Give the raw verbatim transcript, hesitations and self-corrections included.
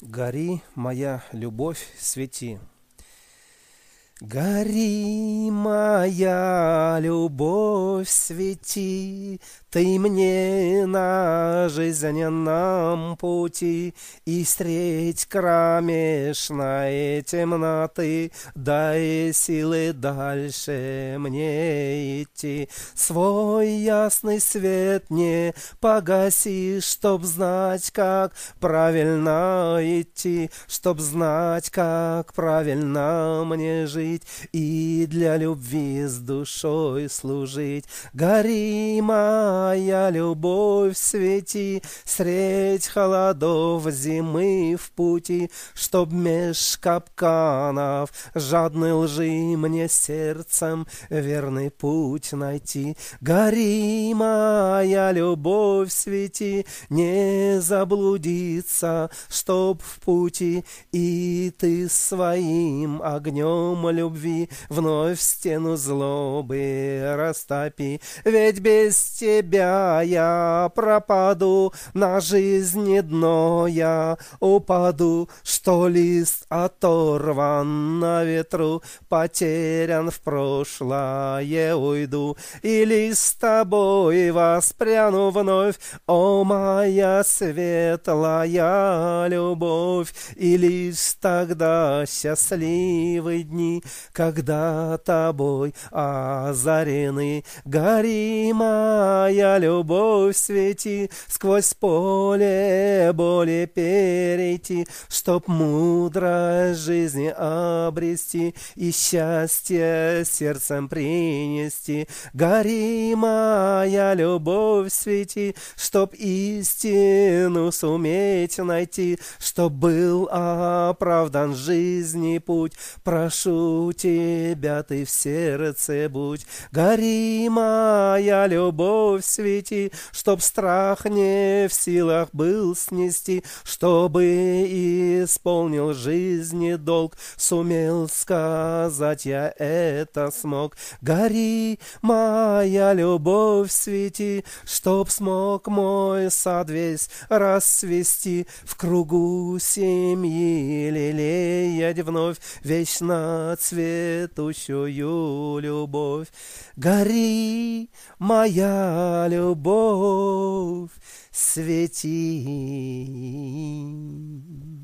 Гори, моя любовь, свети. Гори, моя любовь, свети, ты мне на жизненном пути, и встреть кромешной темноты, дай силы дальше мне идти. Свой ясный свет не погаси, чтоб знать, как правильно идти, чтоб знать, как правильно мне жить и для любви с душой служить. Гори, моя любовь, свети, средь холодов зимы в пути, чтоб меж капканов жадной лжи мне сердцем верный путь найти. Гори, моя любовь, свети, не заблудиться, чтоб в пути и ты своим огнем любви вновь стену злобы растопи. Ведь без тебя я пропаду, на жизни дно я упаду, что лист оторван на ветру, потерян в прошлое уйду, и лишь с тобой воспряну вновь, о моя светлая любовь, и лишь тогда счастливы дни, когда тобой озарены. Гори, моя любовь, свети, сквозь поле боли перейти, чтоб мудрость жизни обрести и счастье сердцем принести. Гори, моя любовь, свети, чтоб истину суметь найти, чтоб был оправдан жизни путь. Прошу тебя, ты в сердце будь. Гори, моя любовь, свети, чтоб страх не в силах был снести, чтобы исполнил жизни долг, сумел сказать я это смог. Гори, моя любовь, свети, чтоб смог мой сад весь расцвести, в кругу семьи лелеять вновь вечно цветущую любовь. Гори, моя любовь, свети.